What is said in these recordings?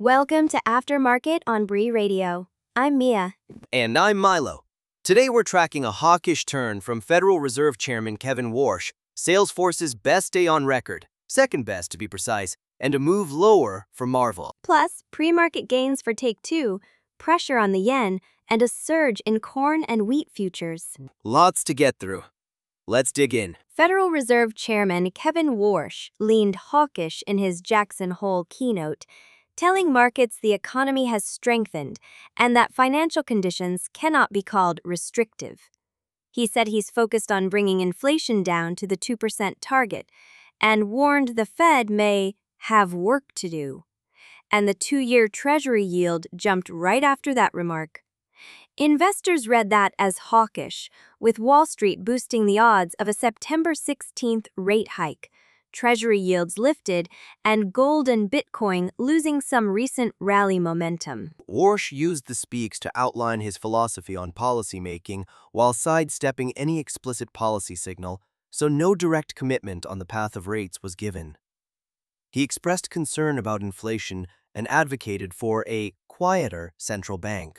Welcome to Aftermarket on Bree Radio. I'm Mia. And I'm Milo. Today we're tracking a hawkish turn from Federal Reserve Chairman Kevin Warsh, Salesforce's best day on record, second best to be precise, and a move lower for Marvel. Plus, pre-market gains for Take-Two, pressure on the yen, and a surge in corn and wheat futures. Lots to get through. Let's dig in. Federal Reserve Chairman Kevin Warsh leaned hawkish in his Jackson Hole keynote, telling markets the economy has strengthened and that financial conditions cannot be called restrictive. He said he's focused on bringing inflation down to the 2% target and warned the Fed may have work to do. And the two-year Treasury yield jumped right after that remark. Investors read that as hawkish, with Wall Street boosting the odds of a September 16th rate hike. Treasury yields lifted, and gold and Bitcoin losing some recent rally momentum. Warsh used the speaks to outline his philosophy on policymaking while sidestepping any explicit policy signal, so no direct commitment on the path of rates was given. He expressed concern about inflation and advocated for a quieter central bank.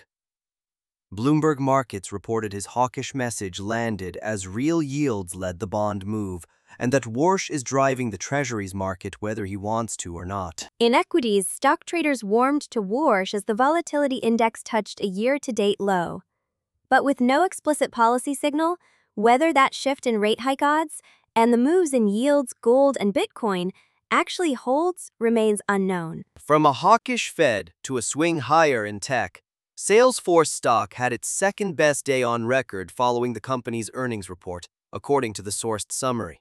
Bloomberg Markets reported his hawkish message landed as real yields led the bond move, and that Warsh is driving the Treasuries market whether he wants to or not. In equities, stock traders warmed to Warsh as the volatility index touched a year-to-date low. But with no explicit policy signal, whether that shift in rate hike odds and the moves in yields, gold, and Bitcoin actually holds remains unknown. From a hawkish Fed to a swing higher in tech, Salesforce stock had its second best day on record following the company's earnings report, according to the sourced summary.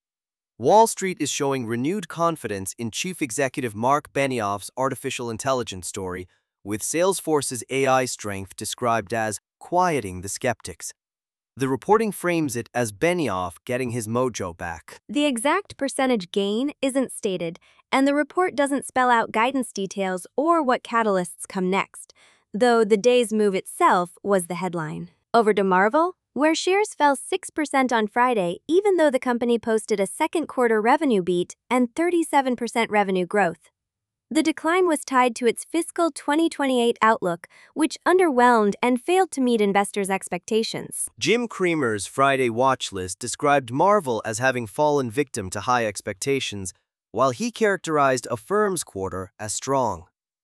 Wall Street is showing renewed confidence in Chief Executive Mark Benioff's artificial intelligence story, with Salesforce's AI strength described as quieting the skeptics. The reporting frames it as Benioff getting his mojo back. The exact percentage gain isn't stated, and the report doesn't spell out guidance details or what catalysts come next, though the day's move itself was the headline. Over to Marvel, where shares fell 6% on Friday, even though the company posted a second-quarter revenue beat and 37% revenue growth. The decline was tied to its fiscal 2028 outlook, which underwhelmed and failed to meet investors' expectations. Jim Cramer's Friday watch list described Marvel as having fallen victim to high expectations, while he characterized a firm's quarter as strong.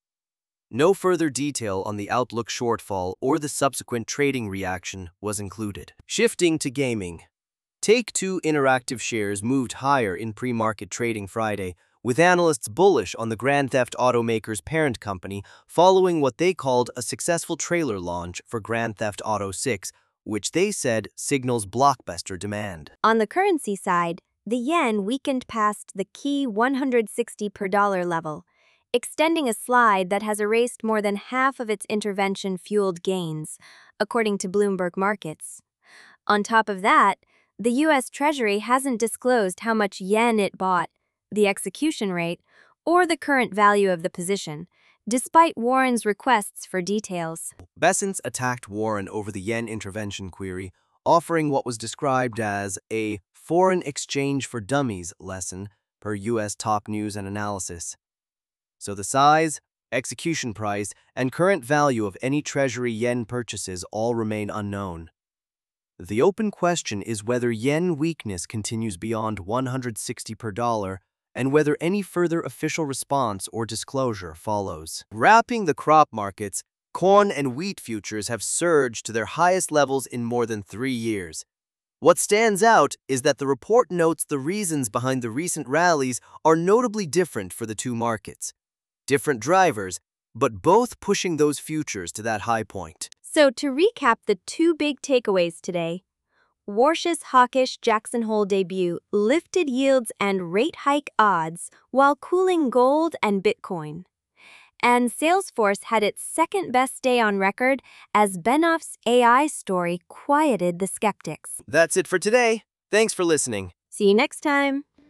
No further detail on the outlook shortfall or the subsequent trading reaction was included. Shifting to gaming, Take-Two Interactive shares moved higher in pre-market trading Friday, with analysts bullish on the Grand Theft automaker's parent company following what they called a successful trailer launch for Grand Theft Auto 6, which they said signals blockbuster demand. On the currency side, the yen weakened past the key 160 per dollar level, extending a slide that has erased more than half of its intervention-fueled gains, according to Bloomberg Markets. On top of that, the U.S. Treasury hasn't disclosed how much yen it bought, the execution rate, or the current value of the position, despite Warren's requests for details. Bessent attacked Warren over the yen intervention query, offering what was described as a foreign exchange for dummies lesson per U.S. top news and analysis. So the size, execution price, and current value of any Treasury yen purchases all remain unknown. The open question is whether yen weakness continues beyond 160 per dollar and whether any further official response or disclosure follows. Wrapping the crop markets, corn and wheat futures have surged to their highest levels in more than 3 years. What stands out is that the report notes the reasons behind the recent rallies are notably different for the two markets. Different drivers, but both pushing those futures to that high point. So to recap the two big takeaways today, Warsh's hawkish Jackson Hole debut lifted yields and rate hike odds while cooling gold and Bitcoin. And Salesforce had its second best day on record as Benioff's AI story quieted the skeptics. That's it for today. Thanks for listening. See you next time.